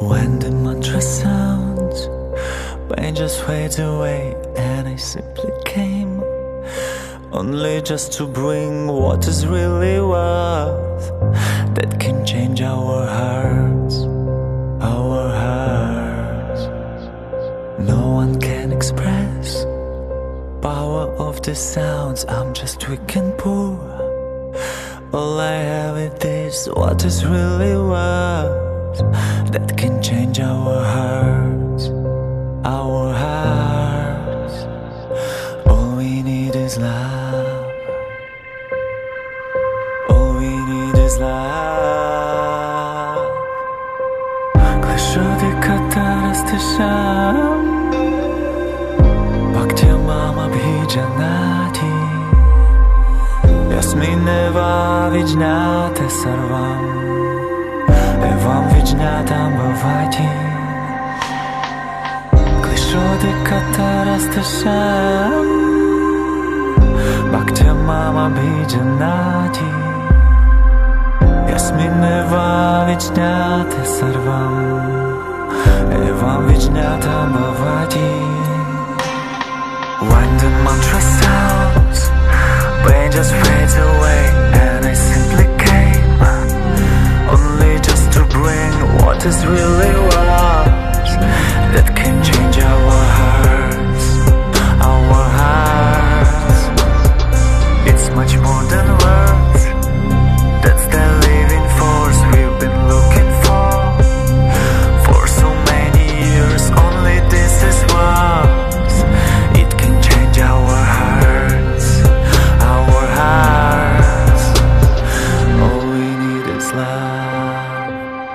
When the mantra sounds, pain just fades away, and I simply came only just to bring what is really worth, that can change our hearts, our hearts. No one can express power of the sounds. I'm just weak and poor. All I have is this, what is really worth, that can change our hearts, our hearts. All we need is love. All we need is love. Klashodi katarasti sham, bhakti mama bhijanati, yasmineva vijnate sarvam, evam vijnatam bhavati. Klashodi katarasti sham, bhakti mama bhijanati, yasmineva vijnate sarvam, evam vijnatam bhavati. When the mantra sounds, pain just fades away, and I simply came only just to bring what is really worth, that can change our hearts, our hearts. It's much more than words, that's the living force we've been looking for so many years. Only this is worth, it can change our hearts, our hearts. All we need is love.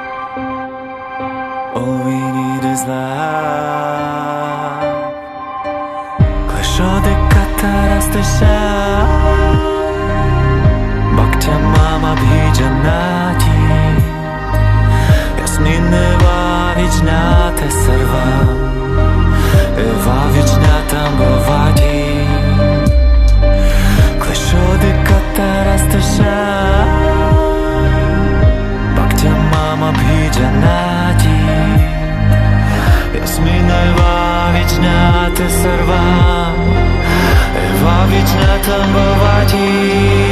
All we need is love. Klashodi katarasti sham, bhakti mama bhijanati, yasmineva vijnate sarvam, eva vijnatam bhavati. Klashodi katarasti sham, bhakti mama bhijanati, yasmineva vijnate sarvam, eva vijnatam bhavati.